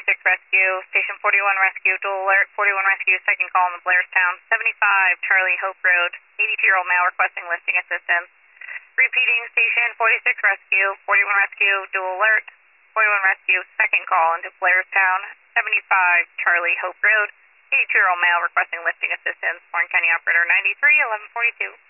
Rescue, Station 41 Rescue, dual alert, 41 Rescue, second call in the Blairstown, 75 Charlie Hope Road, 82-year-old male requesting lifting assistance. Repeating, Station 46 Rescue, 41 Rescue, dual alert, 41 Rescue, second call into Blairstown, 75 Charlie Hope Road, 82-year-old male requesting lifting assistance, Warren County Operator 93, 1142.